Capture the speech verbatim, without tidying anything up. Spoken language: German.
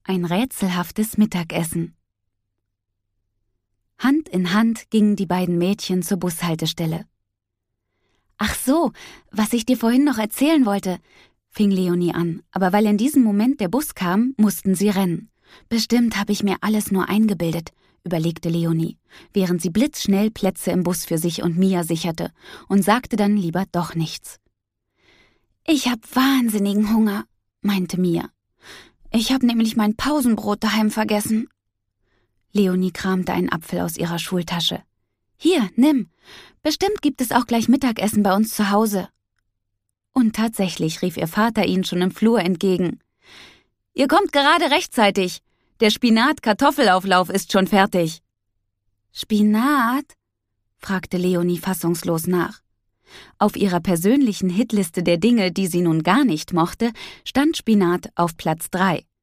Ein rätselhaftes Mittagessen. Hand in Hand gingen die beiden Mädchen zur Bushaltestelle. »Ach so, was ich dir vorhin noch erzählen wollte«, fing Leonie an, aber weil in diesem Moment der Bus kam, mussten sie rennen. »Bestimmt habe ich mir alles nur eingebildet«, überlegte Leonie, während sie blitzschnell Plätze im Bus für sich und Mia sicherte und sagte dann lieber doch nichts. »Ich hab wahnsinnigen Hunger«, meinte Mia. »Ich hab nämlich mein Pausenbrot daheim vergessen.« Leonie kramte einen Apfel aus ihrer Schultasche. »Hier, nimm. Bestimmt gibt es auch gleich Mittagessen bei uns zu Hause.« Und tatsächlich rief ihr Vater ihnen schon im Flur entgegen. »Ihr kommt gerade rechtzeitig. Der Spinat-Kartoffelauflauf ist schon fertig.« »Spinat?«, fragte Leonie fassungslos nach. Auf ihrer persönlichen Hitliste der Dinge, die sie nun gar nicht mochte, stand Spinat auf Platz drei.